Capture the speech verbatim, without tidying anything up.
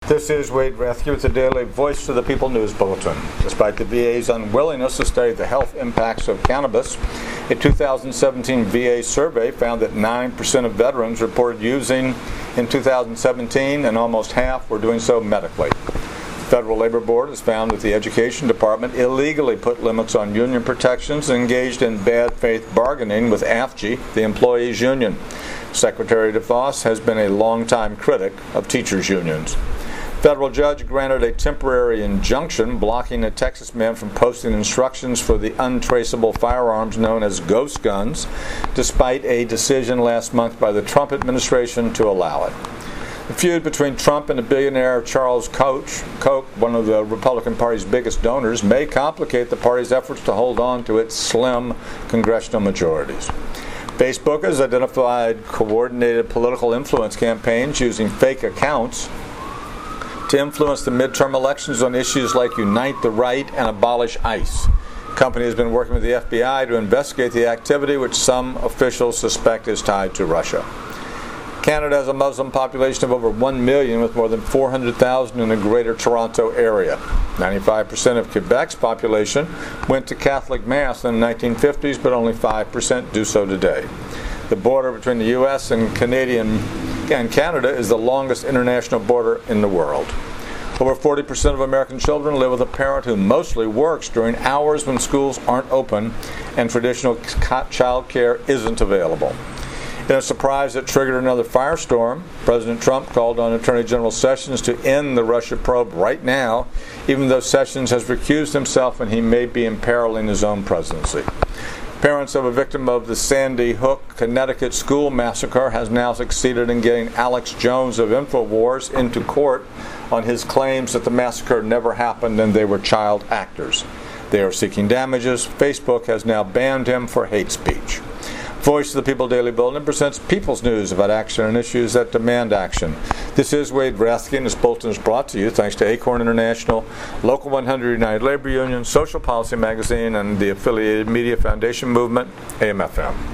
This is Wade Rathke with the Daily Voice of the People News Bulletin. Despite the V A's unwillingness to study the health impacts of cannabis, a two thousand seventeen V A survey found that nine percent of veterans reported using in two thousand seventeen, and almost half were doing so medically. The Federal Labor Board has found that the Education Department illegally put limits on union protections and engaged in bad faith bargaining with A F G E, the employees' union. Secretary DeVos has been a longtime critic of teachers' unions. Federal judge granted a temporary injunction blocking a Texas man from posting instructions for the untraceable firearms known as ghost guns, despite a decision last month by the Trump administration to allow it. The feud between Trump and the billionaire Charles Koch, Koch, one of the Republican Party's biggest donors, may complicate the party's efforts to hold on to its slim congressional majorities. Facebook has identified coordinated political influence campaigns using fake accounts to influence the midterm elections on issues like Unite the Right and abolish ICE. The company has been working with the F B I to investigate the activity, which some officials suspect is tied to Russia. Canada has a Muslim population of over one million, with more than four hundred thousand in the Greater Toronto area. ninety-five percent of Quebec's population went to Catholic Mass in the nineteen fifties, but only five percent do so today. The border between the U S and Canadian and Canada is the longest international border in the world. Over forty percent of American children live with a parent who mostly works during hours when schools aren't open and traditional child care isn't available. In a surprise that triggered another firestorm, President Trump called on Attorney General Sessions to end the Russia probe right now, even though Sessions has recused himself and he may be imperiling his own presidency. Parents of a victim of the Sandy Hook, Connecticut school massacre has now succeeded in getting Alex Jones of InfoWars into court on his claims that the massacre never happened and they were child actors. They are seeking damages. Facebook has now banned him for hate speech. Voice of the People Daily Bulletin presents People's News about action and issues that demand action. This is Wade Rathke, and this bulletin is brought to you thanks to Acorn International, Local one hundred United Labor Union, Social Policy Magazine, and the affiliated Media Foundation Movement, A M F M.